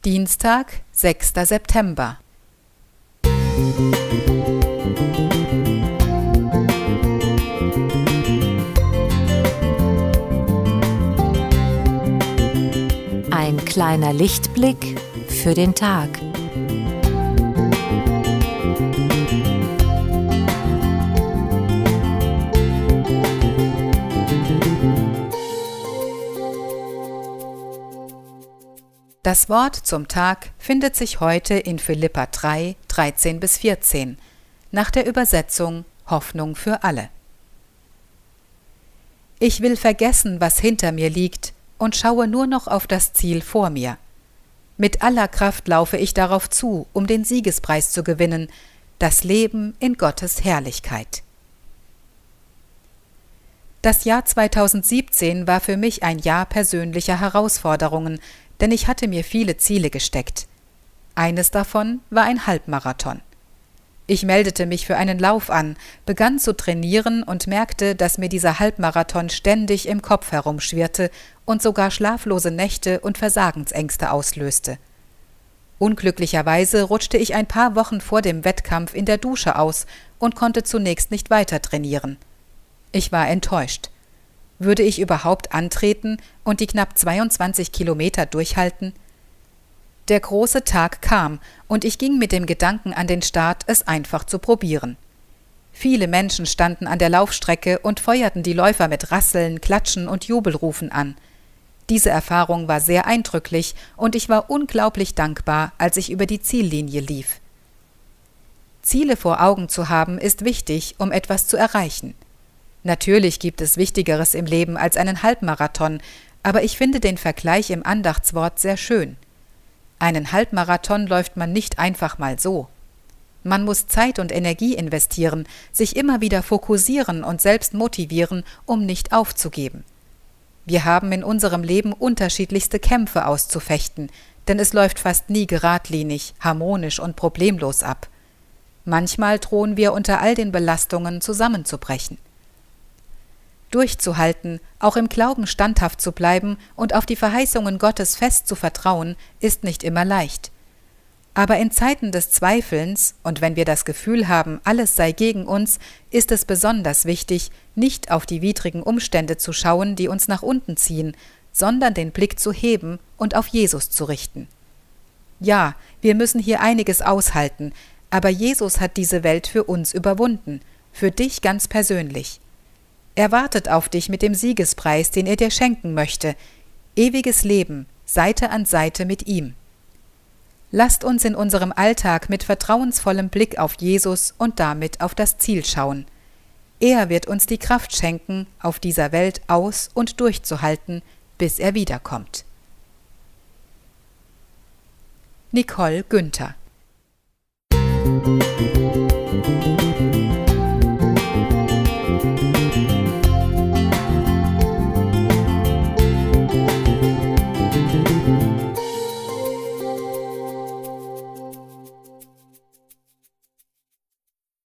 Dienstag, 6. September. Ein kleiner Lichtblick für den Tag. Das Wort zum Tag findet sich heute in Philipper 3, 13-14, nach der Übersetzung Hoffnung für alle. Ich will vergessen, was hinter mir liegt, und schaue nur noch auf das Ziel vor mir. Mit aller Kraft laufe ich darauf zu, um den Siegespreis zu gewinnen, das Leben in Gottes Herrlichkeit. Das Jahr 2017 war für mich ein Jahr persönlicher Herausforderungen, denn ich hatte mir viele Ziele gesteckt. Eines davon war ein Halbmarathon. Ich meldete mich für einen Lauf an, begann zu trainieren und merkte, dass mir dieser Halbmarathon ständig im Kopf herumschwirrte und sogar schlaflose Nächte und Versagensängste auslöste. Unglücklicherweise rutschte ich ein paar Wochen vor dem Wettkampf in der Dusche aus und konnte zunächst nicht weiter trainieren. Ich war enttäuscht. Würde ich überhaupt antreten und die knapp 22 Kilometer durchhalten? Der große Tag kam und ich ging mit dem Gedanken an den Start, es einfach zu probieren. Viele Menschen standen an der Laufstrecke und feuerten die Läufer mit Rasseln, Klatschen und Jubelrufen an. Diese Erfahrung war sehr eindrücklich und ich war unglaublich dankbar, als ich über die Ziellinie lief. Ziele vor Augen zu haben, ist wichtig, um etwas zu erreichen. Natürlich gibt es Wichtigeres im Leben als einen Halbmarathon, aber ich finde den Vergleich im Andachtswort sehr schön. Einen Halbmarathon läuft man nicht einfach mal so. Man muss Zeit und Energie investieren, sich immer wieder fokussieren und selbst motivieren, um nicht aufzugeben. Wir haben in unserem Leben unterschiedlichste Kämpfe auszufechten, denn es läuft fast nie geradlinig, harmonisch und problemlos ab. Manchmal drohen wir unter all den Belastungen zusammenzubrechen. Durchzuhalten, auch im Glauben standhaft zu bleiben und auf die Verheißungen Gottes fest zu vertrauen, ist nicht immer leicht. Aber in Zeiten des Zweifelns und wenn wir das Gefühl haben, alles sei gegen uns, ist es besonders wichtig, nicht auf die widrigen Umstände zu schauen, die uns nach unten ziehen, sondern den Blick zu heben und auf Jesus zu richten. Ja, wir müssen hier einiges aushalten, aber Jesus hat diese Welt für uns überwunden, für dich ganz persönlich. Er wartet auf dich mit dem Siegespreis, den er dir schenken möchte, ewiges Leben, Seite an Seite mit ihm. Lasst uns in unserem Alltag mit vertrauensvollem Blick auf Jesus und damit auf das Ziel schauen. Er wird uns die Kraft schenken, auf dieser Welt aus- und durchzuhalten, bis er wiederkommt. Nicole Günther.